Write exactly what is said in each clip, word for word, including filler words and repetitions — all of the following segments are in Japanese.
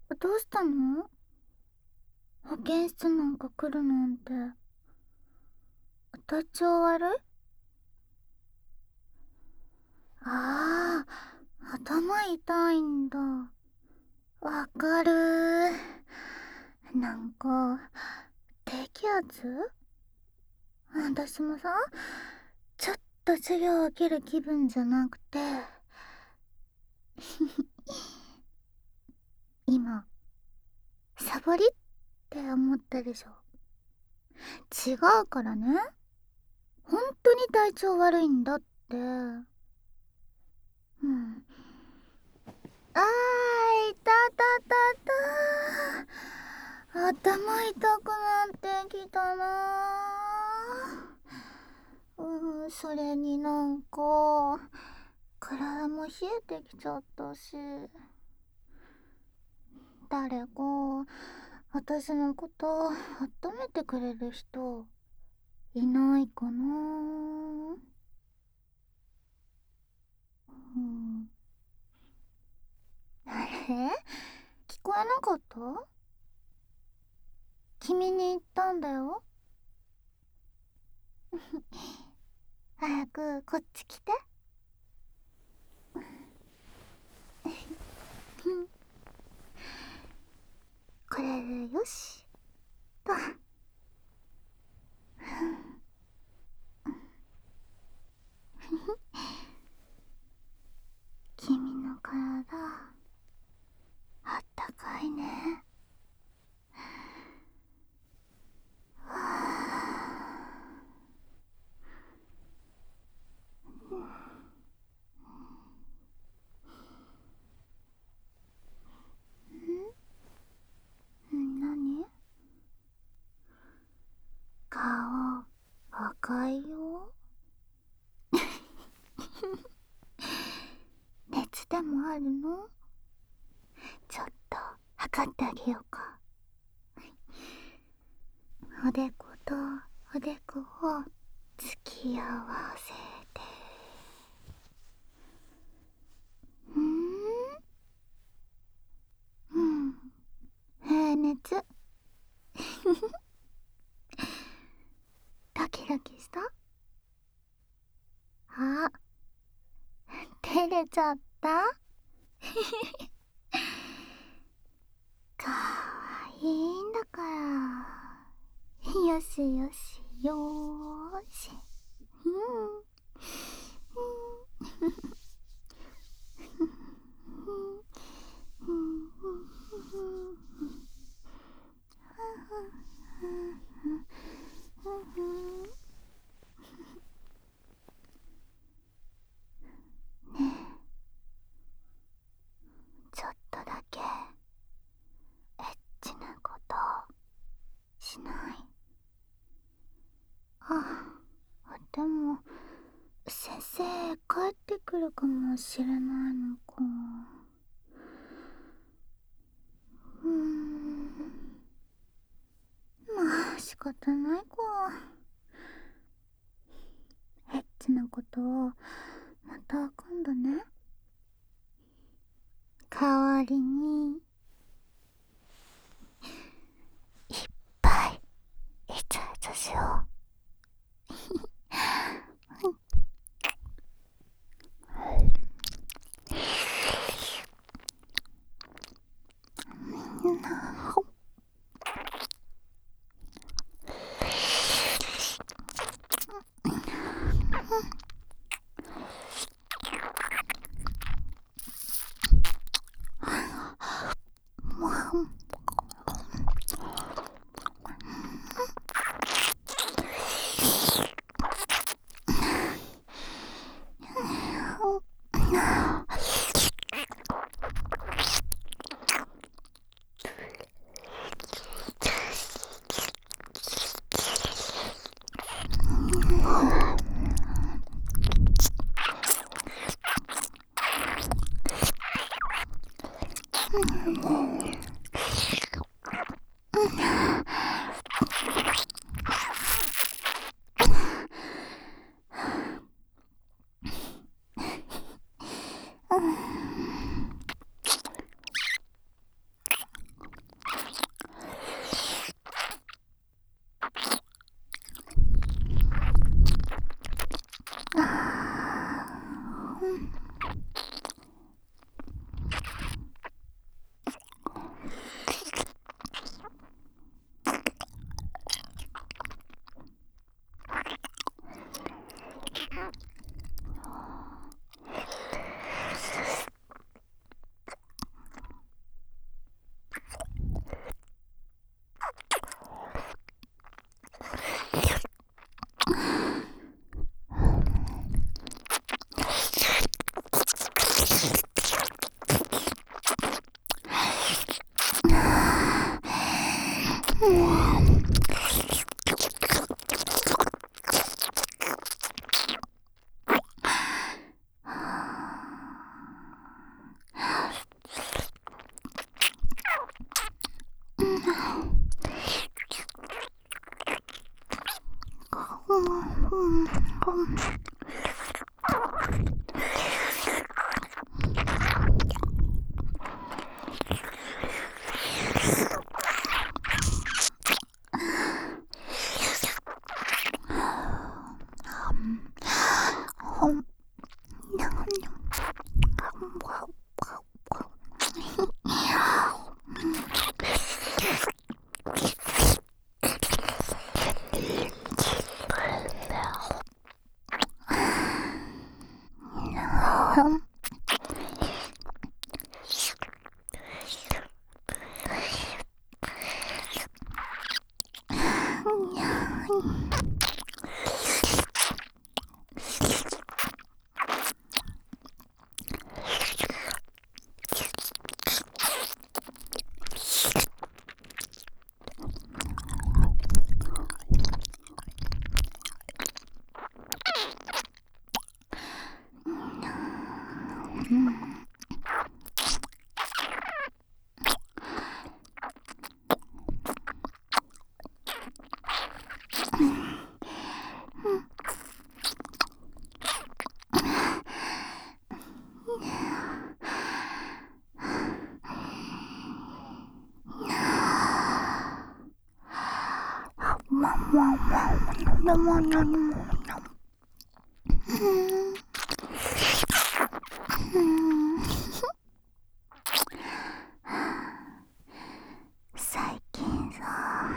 どうしたの？保健室なんか来るなんて。体調悪い？ああ、頭痛いんだ。わかるー。なんか、低気圧？私もさ、ちょっと授業を受ける気分じゃなくて。今、サボりって思ったでしょ？違うからね。本当に体調悪いんだって。うん。あー、いたたたた。頭痛くなってきたなー。うん、それになんか、体も冷えてきちゃったし。誰か、私のこと温めてくれる人、いないかな。うん。あれ、聞こえなかった？君に言ったんだよ。早くこっち来て。これでよしと。君の体、あったかいね。ん何？顔赤いよ。熱でもあるの？ちょっと測ってあげようか。おでことおでこを突き合わせて。うーん。うん。平熱。ドキドキした？あ、照れちゃった？かわいいんだから。よしよしよーし。うん。ねえ、ちょっとだけエッチなことしない？あ、でも先生帰ってくるかもしれないのか。うーん、まあ仕方ないか。エッチなことをまた今度ね。代わりにいっぱいイチャイチャしよう。 最近さ、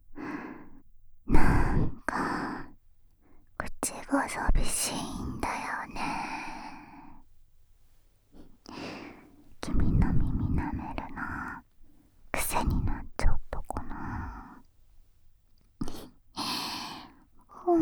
なんか口が寂しいんだよね。君の耳舐めるの癖になっちゃったかな。うん。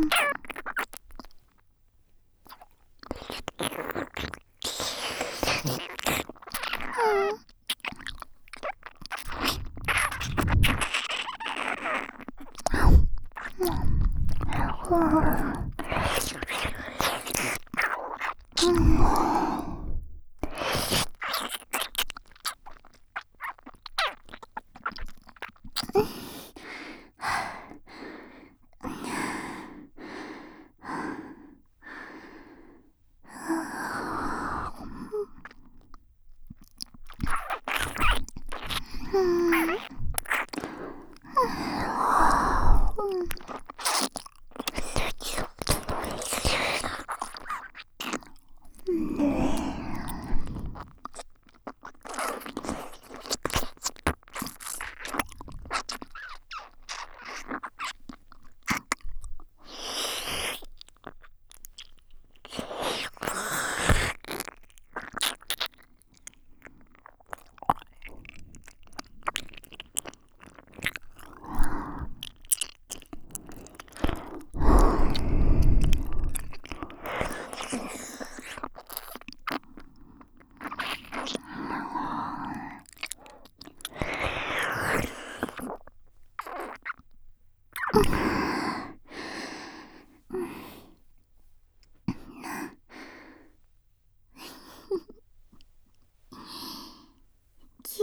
キュ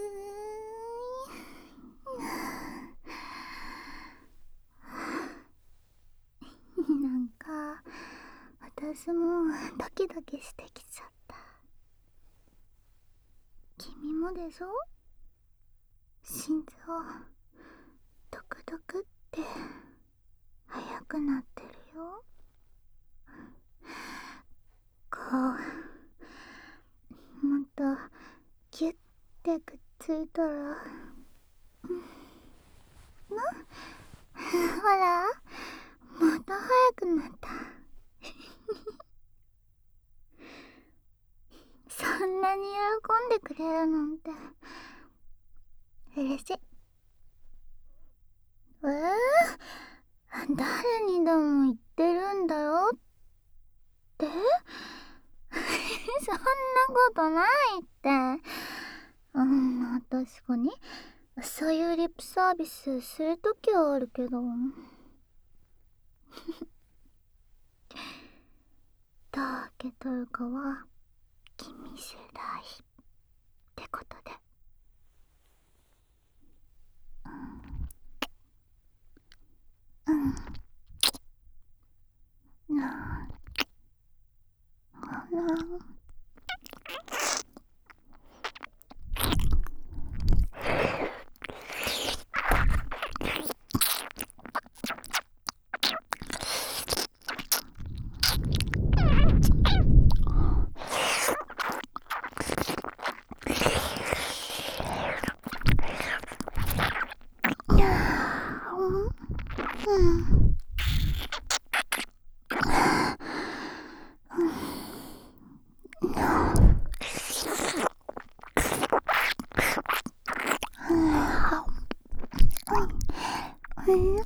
ーなんか私もドキドキしてきちゃった。君もでしょ？心臓ドクドクって速くなってるよ。こうもっとギュッてくっついたら、なほらまた速くなった。そんなに喜んでくれるなんて嬉しい。えー、誰にでも言ってるんだよってそんなことないって。うん、確かにそういうリップサービスするときはあるけどどう受け取るかは君次第ってことで。うんうんなあなあうんうん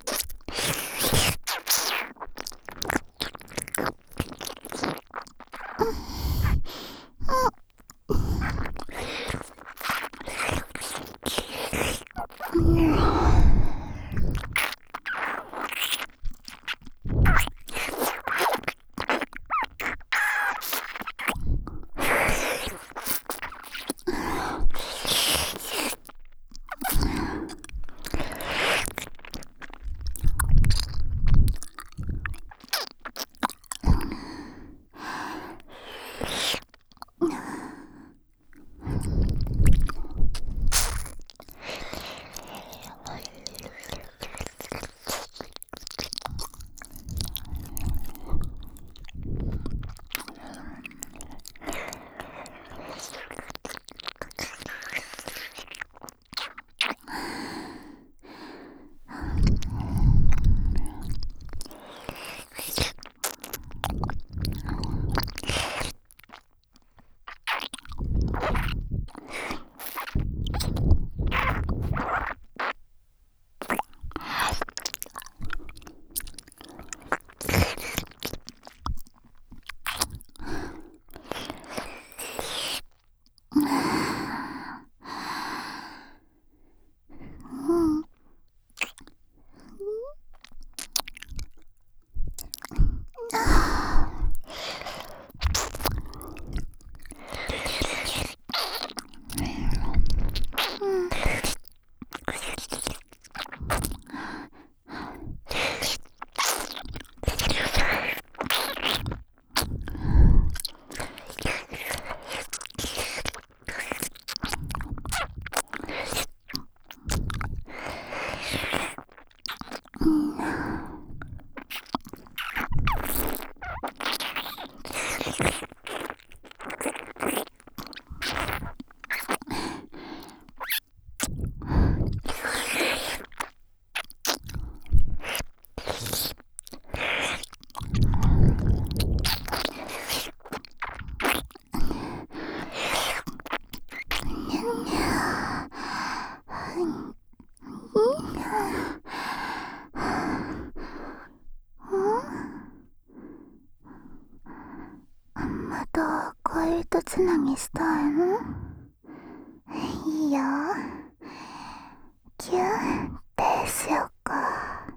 また恋人つなぎしたいの？いいよ。キュンってしよっか。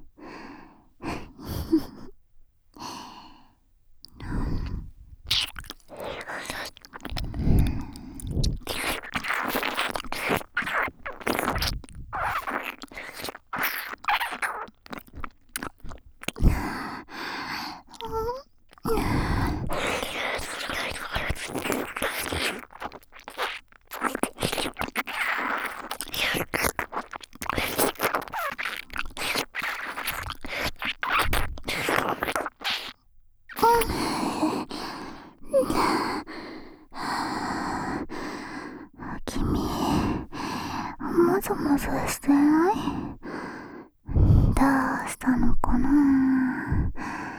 君、もぞもぞしてない？どうしたのかな？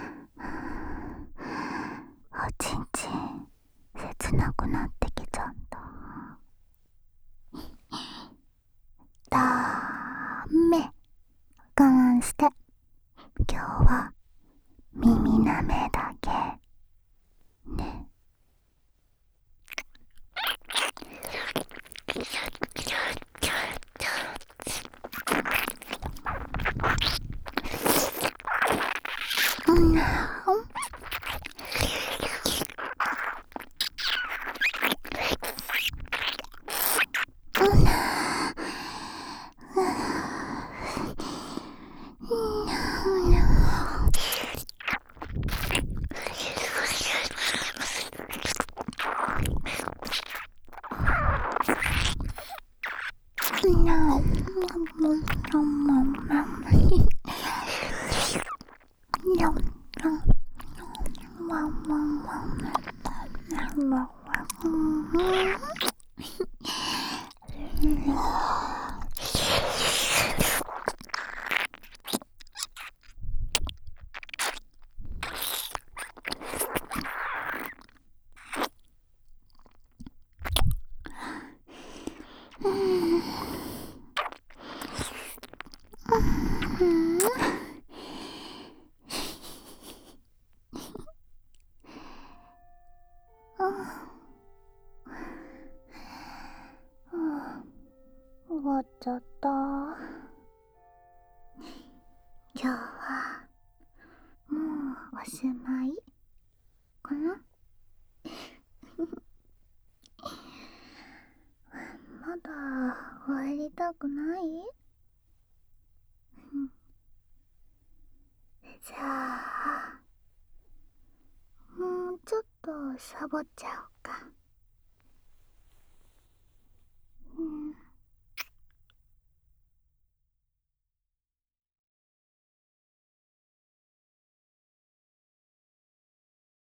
おちんちん切なくなってきちゃった。ダメ、我慢して。今日は耳なめだけね。 終わっちゃった。今日はもうおしまいかな。まだ終わりたくない？じゃあもうちょっとサボっちゃおうか。